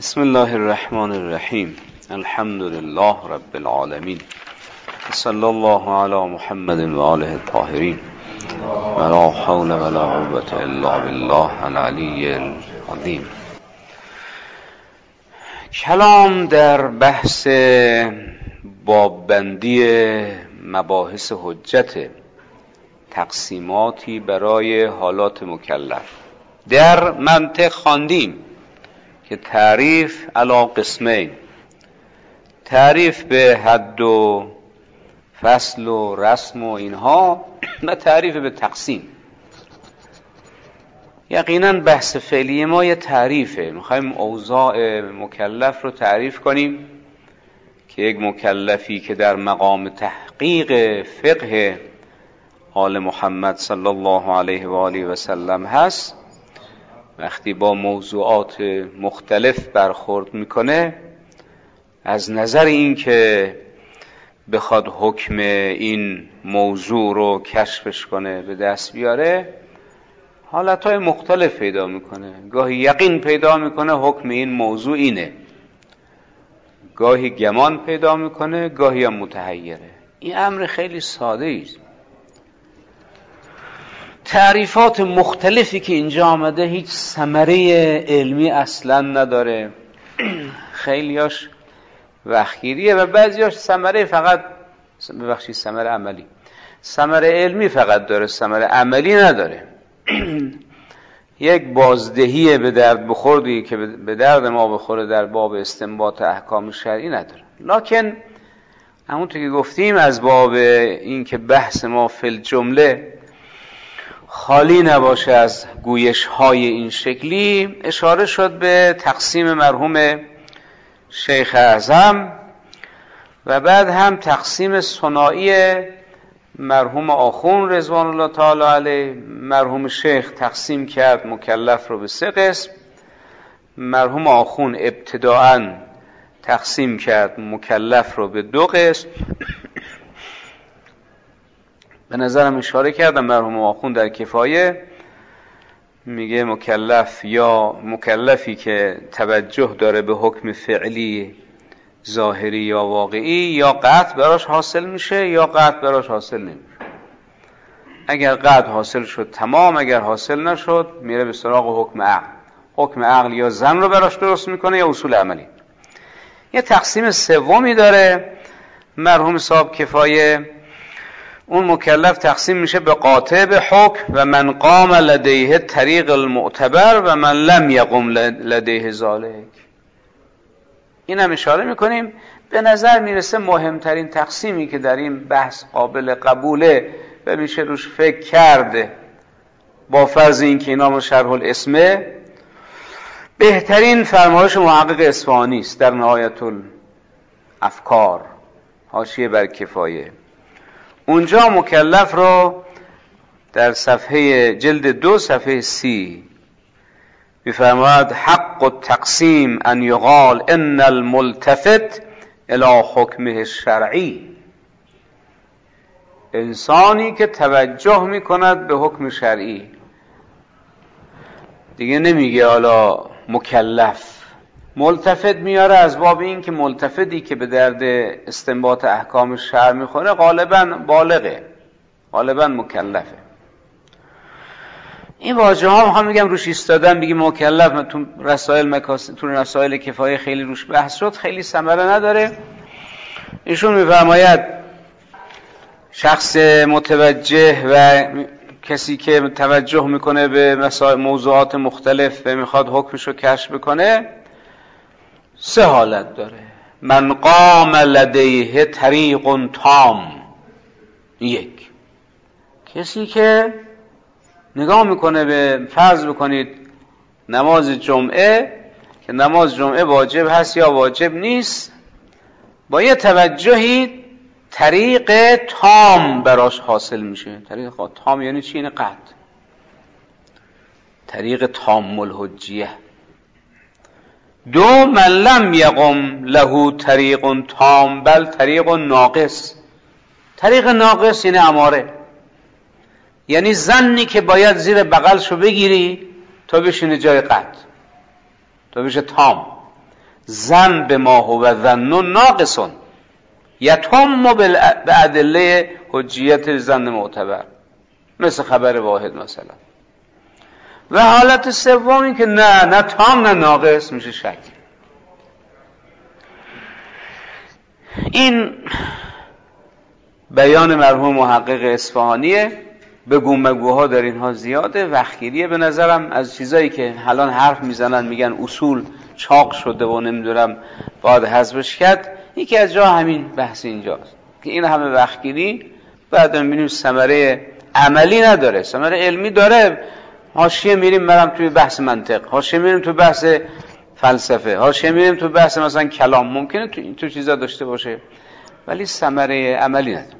بسم الله الرحمن الرحیم. الحمد لله رب العالمین. صلی الله علی محمد و آله الطاهرین. ولا حول ولا قوة الا بالله العلی العظیم. کلام در بحث باببندی مباحث حجت، تقسیماتی برای حالات مکلف. در منطق خواندیم که تعریف علی قسمین، تعریف به حد و فصل و رسم و اینها، و تعریف به تقسیم. یقینا بحث فعلی ما یه تعریفه. میخوایم اوضاع مکلف رو تعریف کنیم که یک مکلفی که در مقام تحقیق فقه آل محمد صلی الله علیه و آله و سلم هست، وقتی با موضوعات مختلف برخورد میکنه، از نظر این که بخواد حکم این موضوع رو کشفش کنه، به دست بیاره، حالتهای مختلف پیدا میکنه. گاهی یقین پیدا میکنه حکم این موضوع اینه، گاهی گمان پیدا میکنه، گاهی هم متحیره. این امر خیلی ساده است. تعریفات مختلفی که اینجا آمده هیچ ثمره علمی اصلا نداره. خیلیاش وحگیریه و بعضیاش ثمره فقط ثمره عملی، ثمره علمی فقط داره، ثمره عملی نداره. یک بازدهی به درد بخوردی که به درد ما بخوره در باب استنباط احکام شرعی نداره. لکن همونطور که گفتیم، از باب این که بحث ما فی الجمله خالی نباشه از گویش های این شکلی، اشاره شد به تقسیم مرحوم شیخ اعظم و بعد هم تقسیم ثنایی مرحوم آخون رضوان الله تعالی علیه. مرحوم شیخ تقسیم کرد مکلف رو به 3 قسم، مرحوم آخون ابتداءً تقسیم کرد مکلف رو به 2 قسم. به نظرم اشاره کردم مرحوم آخون در کفایه میگه مکلف یا مکلفی که توجه داره به حکم فعلی ظاهری یا واقعی، یا قطع براش حاصل میشه یا قطع براش حاصل نمیشه. اگر قطع حاصل شد تمام، اگر حاصل نشد میره به سراغ حکم عقل. حکم عقل یا زن رو براش درست میکنه یا اصول عملی. یه تقسیم سومی داره مرحوم صاحب کفایه. اون مکلف تقسیم میشه به قاطع به حکم و من قام لدیه طریق المعتبر و من لم یقم لدیه ذالک. این هم اشاره میکنیم. به نظر میرسه مهمترین تقسیمی که در این بحث قابل قبوله و میشه روش فکر کرده، با فرض این که اینا شرح الاسمه، بهترین فرمایش محقق اصفهانی است در نهایت الافکار، حاشیه بر کفایه. اونجا مکلف رو در صفحه جلد 2 صفحه 30 می‌فرماید حق التقسیم ان یقال ان الملتفت الی حکمه الشرعی. انسانی که توجه میکند به حکم شرعی، دیگه نمیگه حالا مکلف، ملتفت میاره از باب این که ملتفتی که به درد استنباط احکام شرع میخوره غالباً بالغه، غالباً مکلفه. این واژه ها میخوام میگم روش ایستادن بگیم مکلف، تو رسائل کفایه خیلی روش بحث شد، خیلی ثمره نداره. ایشون میفرماید شخص متوجه و کسی که توجه میکنه به موضوعات مختلف و میخواد حکمشو کشف بکنه 3 حالت داره. من قام لدیه طریق تام، 1 کسی که نگاه میکنه به، فرض بکنید نماز جمعه، که نماز جمعه واجب هست یا واجب نیست، با یه توجهی طریق تام براش حاصل میشه. طریق تام یعنی چی؟ یعنی قطع، طریق تام الحجیه. 2 من لم یقم له طریق تام بل طریق ناقص. طریق ناقص یعنی اماره، یعنی زنی که باید زیر بغلشو بگیری تا بشینه جای قطع، تا بشه تام. زن به ما هو ظن ناقصون یتم به ادله حجیت زن معتبر، مثل خبر واحد مثلا. و حالت سومی که نه تام نه ناقص، میشه شک. این بیان مرحوم محقق اصفهانیه. بگو مگوها در اینها زیاده، وقتگیریه به نظرم. از چیزایی که الان حرف میزنن میگن اصول چاق شده و نمیدونم باید حذفش کرد، یکی از جا همین بحث اینجاست که این همه وقتگیری بعد میبینیم ثمره عملی نداره، ثمره علمی داره. حاشیه میریم مرم توی بحث منطق، حاشیه میریم توی بحث فلسفه، حاشیه میریم توی بحث مثلا کلام، ممکنه تو چیزا داشته باشه ولی ثمره عملی نداره.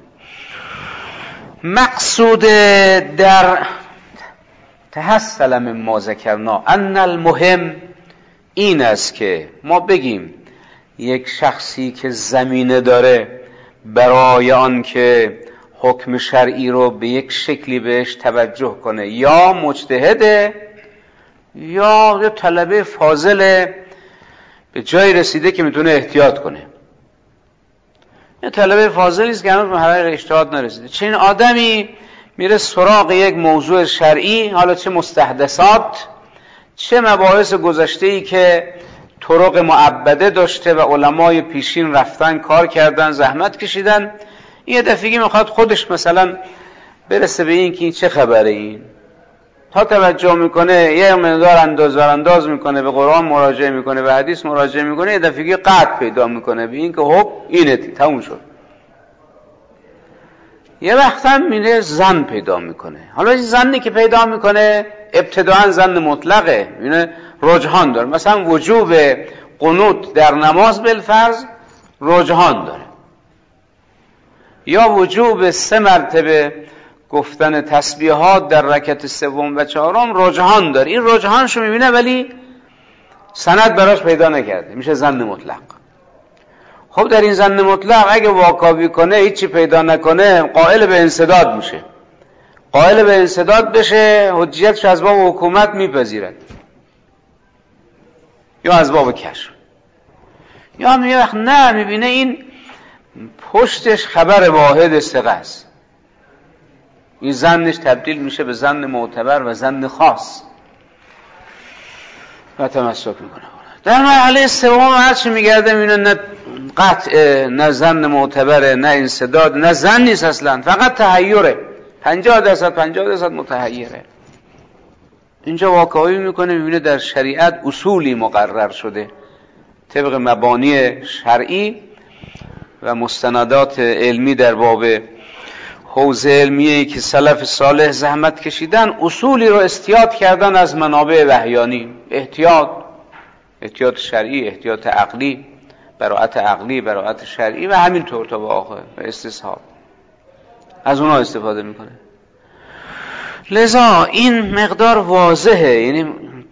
مقصود در تحصل من ما ذکرنا ان المهم این است که ما بگیم یک شخصی که زمینه داره برای آن که حکم شرعی رو به یک شکلی بهش توجه کنه، یا مجتهده یا یه طلبه فاضله به جای رسیده که میتونه احتیاط کنه. یه طلبه فاضلی است که هنوز به مرحله اجتهاد نرسیده. چنین آدمی میره سراغ یک موضوع شرعی، حالا چه مستحدثات چه مباحث گذشته‌ای که طرق معبده داشته و علمای پیشین رفتن کار کردن زحمت کشیدن، یه دفعی میخواد خودش مثلا برسه به این که این چه خبره، این تا توجه میکنه یه مقدار انداز میکنه، به قرآن مراجعه میکنه، به حدیث مراجعه میکنه، یه دفعی قطع پیدا میکنه به این که خب اینه تموم شد. یه وقت هم میره زن پیدا میکنه. حالا این زنی که پیدا میکنه ابتداعا زن مطلقه، اینه رجحان داره. مثلا وجوب قنوت در نماز بالفرض رجحان داره، یا وجوب 3 مرتبه گفتن تسبیحات در رکعت سوم و چهارم رجحان داره. این رجحانشو میبینه ولی سند براش پیدا نکرده، میشه زن مطلق. خب در این زن مطلق اگه واکاوی کنه هیچی پیدا نکنه قائل به انسداد میشه. قائل به انسداد بشه حجیتش از باب حکومت میپذیرد یا از باب کشف. یا یه وقت نه میبینه این پشتش خبر واحد ثقه است، این زنش تبدیل میشه به زن معتبر و زن خاص و تمسک میکنه. در مرحله سوم هرچی میگرده میبینه نه قطع، نه زن معتبره، نه انسداد، نه زن نیست اصلا، فقط تحیره، 50% متحیره. اینجا واقعی میکنه میبینه در شریعت اصولی مقرر شده طبق مبانی شرعی و مستندات علمی در باب حوزه علمیه‌ای که سلف صالح زحمت کشیدن، اصولی رو استیاد کردن از منابع وحیانی. احتیاط شرعی، احتیاط عقلی، براءت عقلی، براءت شرعی و همینطور تا به آخر و استصحاب، از اونها استفاده میکنه. لذا این مقدار واضحه، یعنی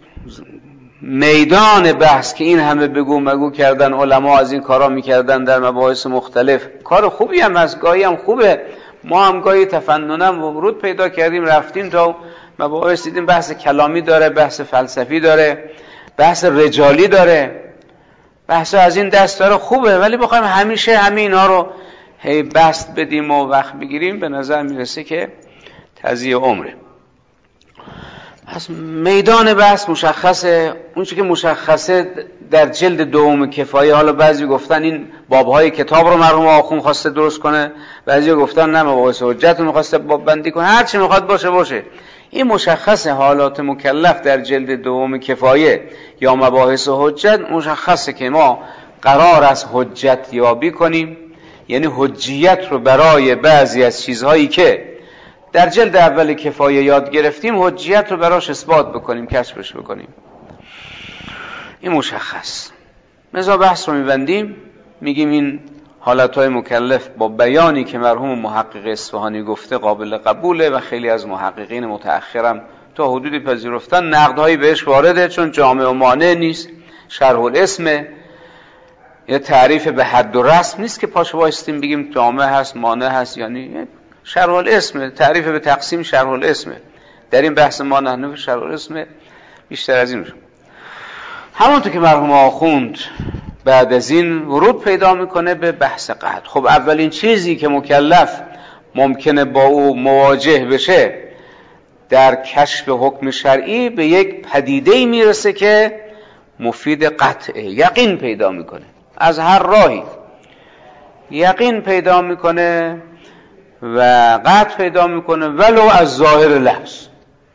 میدان بحث که این همه بگو مگو کردن، علما از این کارا میکردن در مباحث مختلف، کار خوبی هم از گاهی هم خوبه. ما هم گاهی تفننم ورود پیدا کردیم رفتیم تا مباحث دیدیم بحث کلامی داره، بحث فلسفی داره، بحث رجالی داره، بحث از این دست داره، خوبه. ولی بخوایم همیشه همین اینا رو هی بست بدیم و وقت بگیریم به نظر میرسه که تضییع عمره. پس میدان بحث مشخصه. اون چیزی که مشخصه در جلد دوم کفایه، حالا بعضی گفتن این بابهای کتاب رو مرحوم آخوند خواسته درست کنه، بعضی گفتن نه مباحث حجت رو می‌خواسته باب بندی کنه، هر چی میخواد باشه. این مشخصه حالات مکلف در جلد دوم کفایه یا مباحث حجت مشخصه که ما قرار است حجت یابی کنیم، یعنی حجیت رو برای بعضی از چیزهایی که در جلد اول کفایه یاد گرفتیم حجیت رو براش اثبات بکنیم، کشفش بکنیم. این مشخص. مثلا بحث رو میبندیم، میگیم این حالتهای مکلف با بیانی که مرحوم محقق اصفهانی گفته قابل قبوله و خیلی از محققین متأخرم تا حدودی پذیرفتن، نقدهایی بهش وارده چون جامع و مانع نیست، شرح الاسم، یه تعریف به حد و رسم نیست که پاش وایستیم بگیم جامع هست مانع هست، یعنی شرح الاسم، تعریف به تقسیم شرح الاسم. در این بحث ما نه شرح الاسم بیشتر از این میشه. همونطور که مرحوم آخوند بعد از این ورود پیدا میکنه به بحث قطع. خب اولین چیزی که مکلف ممکنه با او مواجه بشه در کشف حکم شرعی به یک پدیده‌ای میرسه که مفید قطعه، یقین پیدا میکنه. از هر راهی یقین پیدا میکنه و قطع پیدا میکنه، ولو از ظاهر لفظ،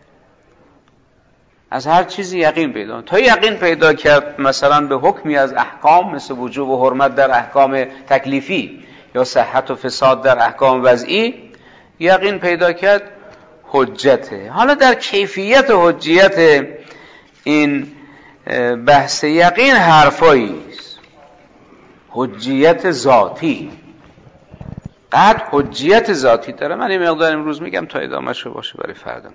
از هر چیزی یقین پیدا. تا یقین پیدا کرد مثلا به حکمی از احکام مثل وجوب و حرمت در احکام تکلیفی یا صحت و فساد در احکام وضعی، یقین پیدا کرد، حجته. حالا در کیفیت حجیت این بحث یقین حرفایی است. حجیت ذاتی، قد حجیت ذاتی داره. من این مقدار امروز میگم تا ادامه‌اش باشه برای فردا.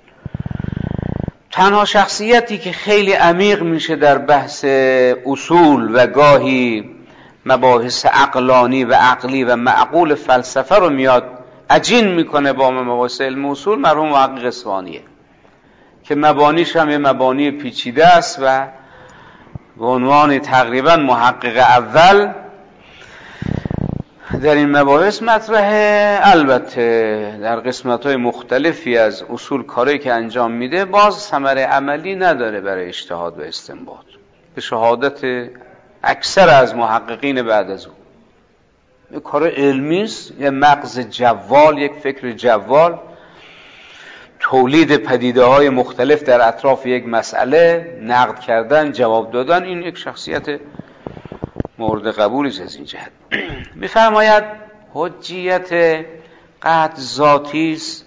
تنها شخصیتی که خیلی عمیق میشه در بحث اصول و گاهی مباحث عقلانی و عقلی و معقول فلسفه رو میاد عجین میکنه با مباحث علم اصول، مرحوم محقق اصفهانیه که مبانیش هم یه مبانی پیچیده است و به عنوان تقریبا محقق اول در این مباحث مطرحه. البته در قسمت‌های مختلفی از اصول کاری که انجام میده باز ثمره عملی نداره برای اجتهاد و استنباط، به شهادت اکثر از محققین بعد از او. یک کار علمی است، یک مغز جوال، یک فکر جوال، تولید پدیده‌های مختلف در اطراف یک مسئله، نقد کردن، جواب دادن. این یک شخصیت مورد قبولی است. از این جهت می‌فرماید حجیت قطع ذاتی است.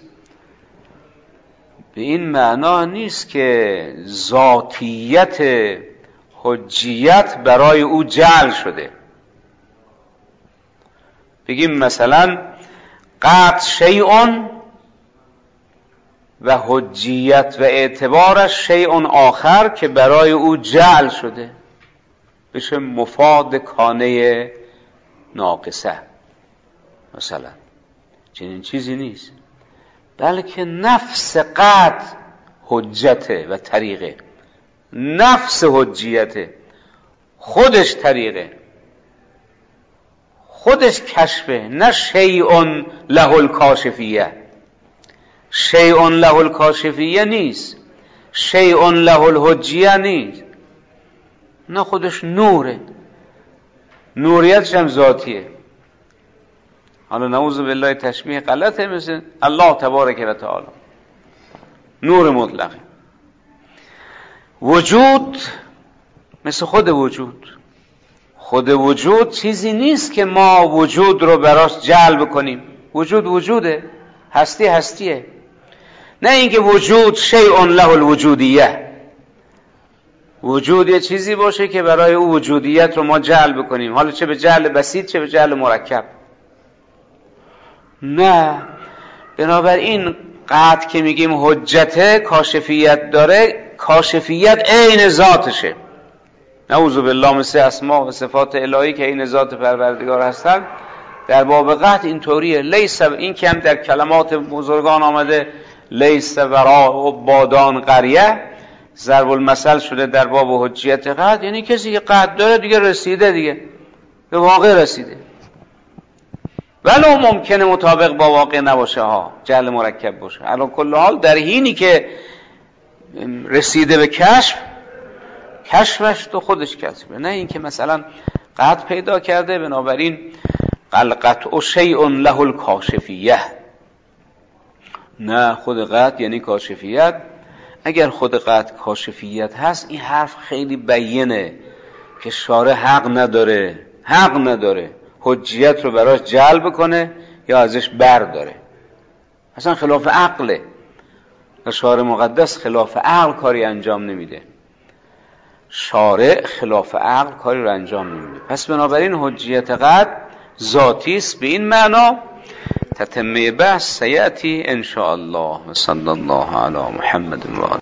به این معنا نیست که ذاتیت حجیت برای او جعل شده. بگیم مثلا قطع شیء و حجیت و اعتبارش شیء آخر که برای او جعل شده، بشه مفاد کانه ناقصه. مثلا چنین چیزی نیست، بلکه نفس قطع حجته و طریقه، نفس حجیته، خودش طریقه، خودش کشفه، نه شیء له الکاشفیه. شیء له الکاشفیه نیست، شیء له الحجیه نیست، نه خودش نوره، نوریتش هم ذاتیه. حالا نعوذ بالله تشبیه غلطه، مثل الله تبارک و تعالی نور مطلقه. وجود مثل خود وجود، خود وجود چیزی نیست که ما وجود رو براش جلب کنیم. وجود وجوده، هستی هستیه، نه اینکه وجود شیء له الوجودیه. وجود یه چیزی باشه که برای او وجودیت رو ما جلب کنیم، حالا چه به جعل بسیط چه به جعل مرکب. نه، بنابراین قطع که میگیم حجته کاشفیت داره، کاشفیت عین ذاتشه. نعوذ بالله مثل اسماء و صفات الهی که عین ذات پروردگار هستن، در باب قطع اینطوریه. لیس، این که هم در کلمات بزرگان آمده، لیس وراء بادان قریه، ضرب المثل شده در باب حجیت قطع، یعنی کسی که قطع داره دیگه رسیده، دیگه به واقع رسیده، ولو ممکنه مطابق با واقع نباشه ها، جعل مرکب باشه. الان کل حال در حینی که رسیده به کشف، کشفش تو خودش کسبه، نه اینکه مثلا قطع پیدا کرده بنابراین قطع شیء له الکاشفیه. نه، خود قطع یعنی کاشفیت. اگر خود قطع کاشفیت هست، این حرف خیلی بیینه که شارع حق نداره حجیت رو براش جلب کنه یا ازش برداره. اصلا خلاف عقله و شارع مقدس خلاف عقل کاری انجام نمیده. شارع خلاف عقل کاری رو انجام نمیده. پس بنابراین حجیت قطع ذاتی است. به این معنا تتمه بحث سیأتی ان شاء الله. صلی الله علی محمد و آله.